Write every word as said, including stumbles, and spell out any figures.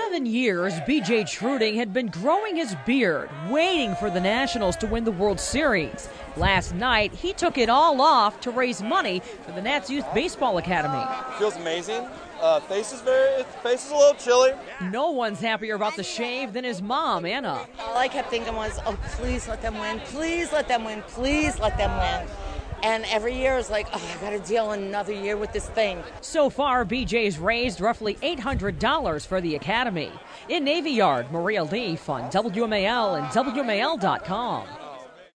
seven years, B J Truding had been growing his beard, waiting for the Nationals to win the World Series. Last night, he took it all off to raise money for the Nats Youth Baseball Academy. Feels amazing. Uh, face is very, face is a little chilly. No one's happier about the shave than his mom, Anna. All I kept thinking was, oh, please let them win, please let them win, please let them win. And every year is like, oh, I got to deal another year with this thing. So far, B J's raised roughly eight hundred dollars for the Academy. In Navy Yard, Maria Lee, Fun W M A L and W M A L dot com.